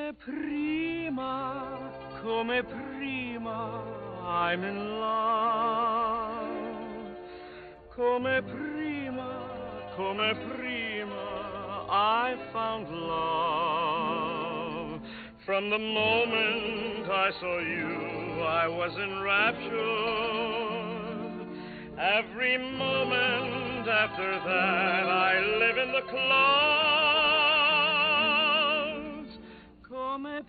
come prima, I'm in love. Come prima, I found love. From the moment I saw you, I was enraptured. Every moment after that, I live in the clouds. Come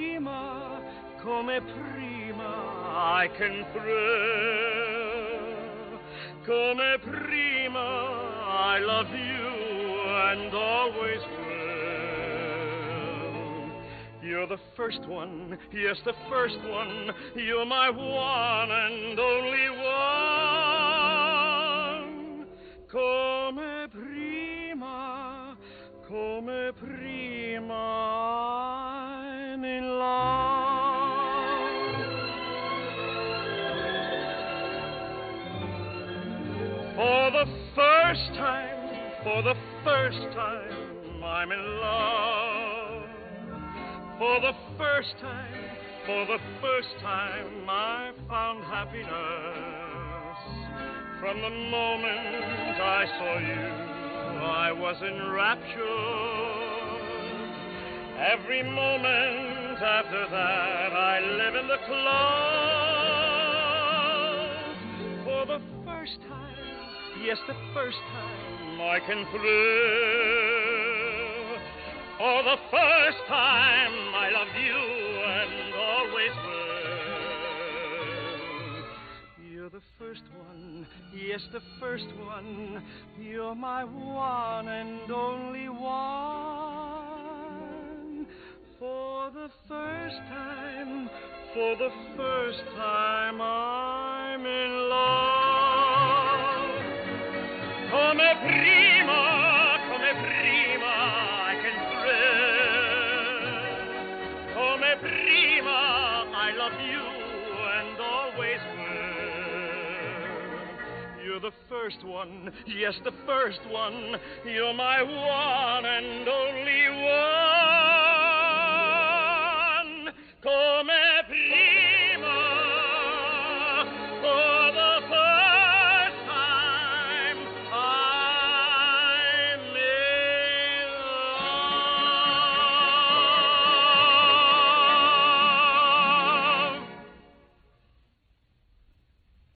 prima, I can thrill. Come prima, I love you and always will. You're the first one, yes, the first one. You're my one and only one. Come prima, I'm in love. For the first time, I'm in love. For the first time, I found happiness. From the moment I saw you, I was enraptured. Every moment after that, I live in the clouds. For the first time, yes, the first time, I can thrill. For the first time, I love you and always will. You're the first one, yes, the first one. You're my one and only one. For the first time, I'm in love. Come prima, I can thrill. Come prima, I love you and always will. You're the first one, yes, the first one. You're my one and only